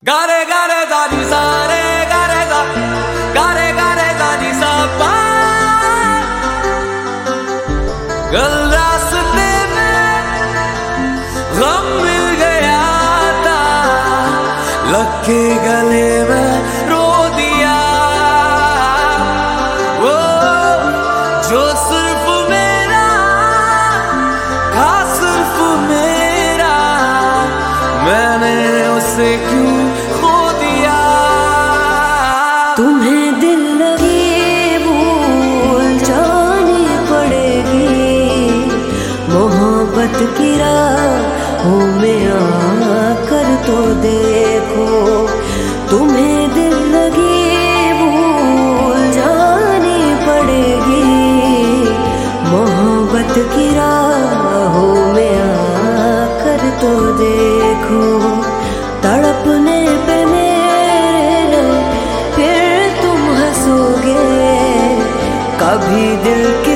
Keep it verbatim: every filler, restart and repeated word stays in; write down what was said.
गारे गारे दादी सारे गारे दा गारे गारे दादी सा पा गल रास्ते में गम मिल गया था, लग के गले में रो दिया वो जो सिर्फ मेरा था, सिर्फ मेरा, मैंने उसे क्यों खो दिया। तुम्हें दिल लगी भूल जानी पड़ेगी, मोहब्बत की राहों में आकर तो देखो। तुम्हें दिल लगी भूल जानी पड़ेगी, मोहब्बत की राहों में आकर तो देखो। तड़पने पे मेरे फिर तुम हंसोगे, कभी दिल के